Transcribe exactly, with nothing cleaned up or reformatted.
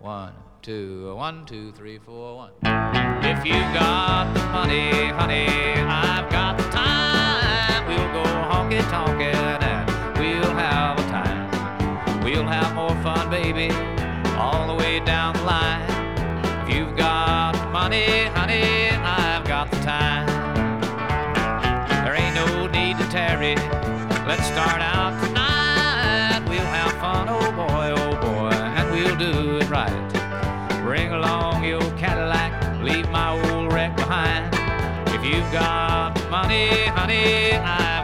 One, two, one, two, three, four, one. If you got the money, honey, I've got the time. We'll go honky-tonkin' and we'll have a time. We'll have more fun, baby, all the way down the line. If you've got the money, honey, I've got the time. There ain't no need to tarry. Let's start out tonight. We'll have fun, oh boy, oh boy, and we'll do it right. Bring along your Cadillac, leave my old wreck behind. If you've got money, honey, I've